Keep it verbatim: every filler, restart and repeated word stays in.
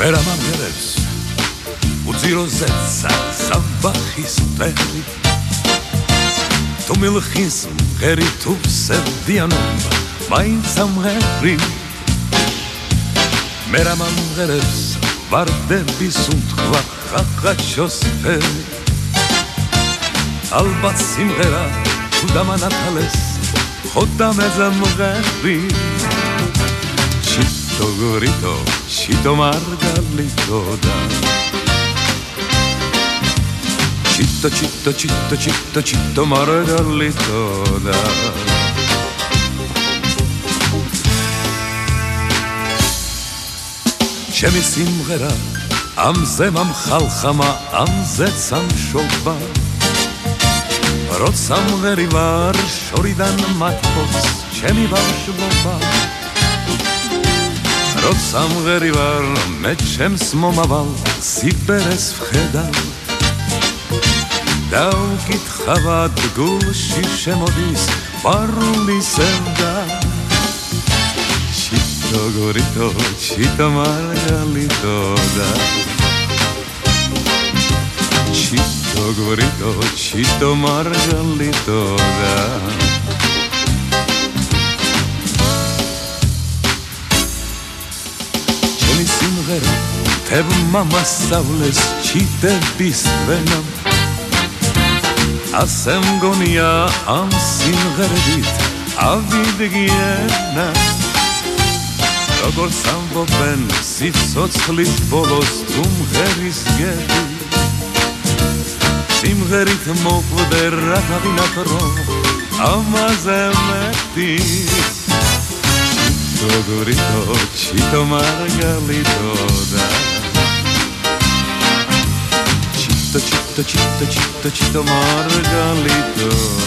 მერა მამერებს უძირო ზეცა საბახის ტერი თუ მილხის მღერი თუ სევდიანობა მაინც ამღერი მერა მამერებს ვარდების უთქვა ხახაჩოს ფერი ალბათ სიმღერა თუ დამანათალეს ხოდა მეზამღერი ჩიტო გორიტო ჩიტო მარგალიტო და ჩიტო ჩიტო ჩიტო ჩიტო ჩიტო მარგალიტო და ჩემი სიმღერა ამზე მომხალხამა ამზეც ამშობა როცა მღერი ვარ შორიდან მათბობს ჩემი ბავშვობა როცა მღერი ვარ მე ჩემს მომავალ სიბერეს ვხედავ და უკითხავად გულში შემოდის პარული სევდა ჩიტო გორიტო ჩიტო მარგალიტო და ჩიტო გორიტო ჩიტო მარგალიტო და ჩემი სიმღერა თებმა მასწავლეს ჩიტების ვენამ ასე მგონია ამ სიმღერებით ავიდგენა როგორც ამბობენ სიცოცხლის ბოლოს თუ მღერის გები სიმღერით მოყვდე რათავინათ რომ ამაზე მეტი ჩიტო გორიტო ჩიტო მარგალიტო და ჩიტო ჩიტო ჩიტო ჩიტო ჩიტო მარგალიტო